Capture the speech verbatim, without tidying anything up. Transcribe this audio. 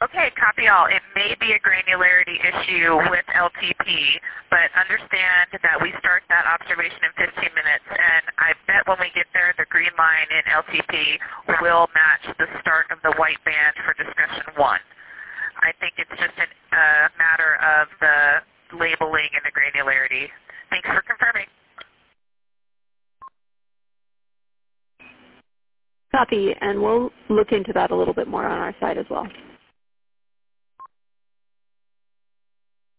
Okay, copy all. It may be a granularity issue with L T P, but understand that we start that observation in fifteen minutes, and I bet when we get there, the green line in L T P will match the start of the white band for discussion one. I think it's just a uh, matter of the labeling and the granularity. Thanks for confirming. Copy, and we'll look into that a little bit more on our side as well.